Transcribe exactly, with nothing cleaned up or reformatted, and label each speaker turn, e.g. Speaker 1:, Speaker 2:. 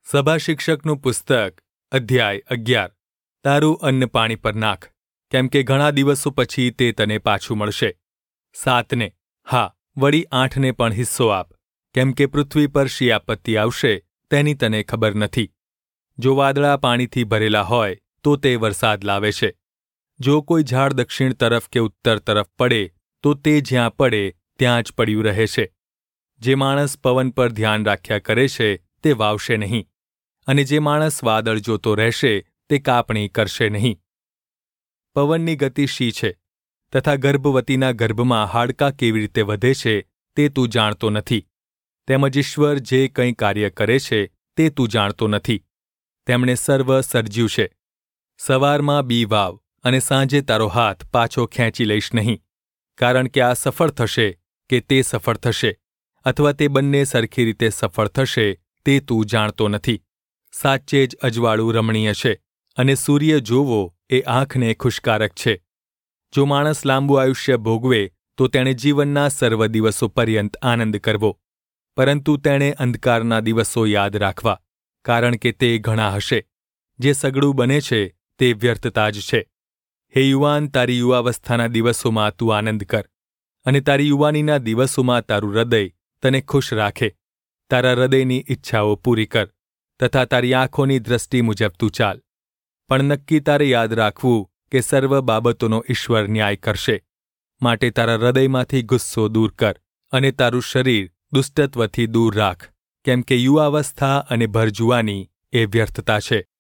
Speaker 1: સભા શિક્ષકનું પુસ્તક અધ્યાય અગિયાર. તારું અન્ન પાણી પર નાખ, કેમ કે ઘણા દિવસો પછી તે તને પાછું મળશે. સાતને હા વળી આઠને પણ હિસ્સો આપ, કેમ કે પૃથ્વી પર શી આપત્તિ આવશે તેની તને ખબર નથી. જો વાદળા પાણીથી ભરેલા હોય તો તે વરસાદ લાવે છે. જો કોઈ ઝાડ દક્ષિણ તરફ કે ઉત્તર તરફ પડે તો તે જ્યાં પડે ત્યાં જ પડ્યું રહે છે. જે માણસ પવન પર ધ્યાન રાખ્યા કરે છે તે વાવશે નહીં, અને જે માણસ વાદળ જોતો રહેશે તે કાપણી કરશે નહીં. પવનની ગતિ શી છે, તથા ગર્ભવતીના ગર્ભમાં હાડકાં કેવી રીતે વધે છે તે તું જાણતો નથી. તેમજ ઈશ્વર જે કંઈ કાર્ય કરે છે તે તું જાણતો નથી. તેમણે સર્વ સર્જ્યું છે. સવારમાં બી વાવ અને સાંજે તારો હાથ પાછો ખેંચી લઈશ નહીં, કારણ કે આ સફળ થશે કે તે સફળ થશે, અથવા તે બંને સરખી રીતે સફળ થશે તે તું જાણતો નથી. સાચે જ અજવાળું રમણીય છે, અને સૂર્ય જોવો એ આંખને ખુશકારક છે. જો માણસ લાંબુ આયુષ્ય ભોગવે તો તેણે જીવનના સર્વ દિવસો પર્યંત આનંદ કરવો, પરંતુ તેણે અંધકારના દિવસો યાદ રાખવા, કારણ કે તે ઘણા હશે. જે સગળું બને છે તે વ્યર્થતા જ છે. હે યુવાન, તારી યુવાવસ્થાના દિવસોમાં તું આનંદ કર, અને તારી યુવાનીના દિવસોમાં તારું હૃદય તને ખુશ રાખે. તારા હૃદયની ઈચ્છાઓ પૂરી કર, તથા તારી આંખોની દ્રષ્ટિ મુજબ તું ચાલ. પણ નક્કી તારે યાદ રાખવું કે સર્વ બાબતોનો ઈશ્વર ન્યાય કરશે. માટે તારા હૃદયમાંથી ગુસ્સો દૂર કર, અને તારું શરીર દુષ્ટત્વથી દૂર રાખ, કેમ કે યુવાવસ્થા અને ભરજુવાની એ વ્યર્થતા છે.